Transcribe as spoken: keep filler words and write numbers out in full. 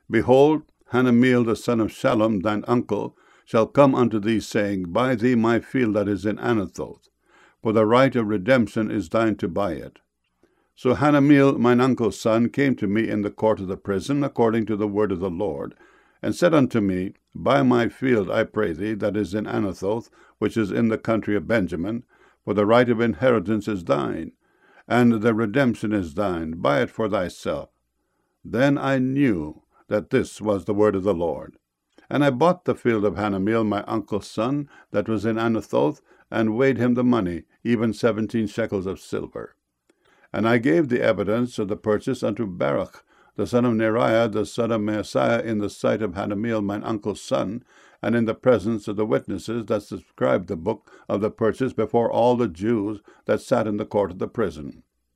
Behold, Hanameel the son of Shallum, thine uncle, shall come unto thee, saying, Buy thee my field that is in Anathoth, for the right of redemption is thine to buy it. So Hanameel, mine uncle's son, came to me in the court of the prison, according to the word of the Lord, and said unto me, Buy my field, I pray thee, that is in Anathoth, which is in the country of Benjamin, for the right of inheritance is thine, and the redemption is thine. Buy it for thyself. Then I knew that this was the word of the Lord. And I bought the field of Hanameel, my uncle's son, that was in Anathoth, and weighed him the money, even seventeen shekels of silver. And I gave the evidence of the purchase unto Baruch, the son of Neriah, the son of Maaseiah, in the sight of Hanameel, mine uncle's son, and in the presence of the witnesses that subscribed the book of the purchase before all the Jews that sat in the court of the prison.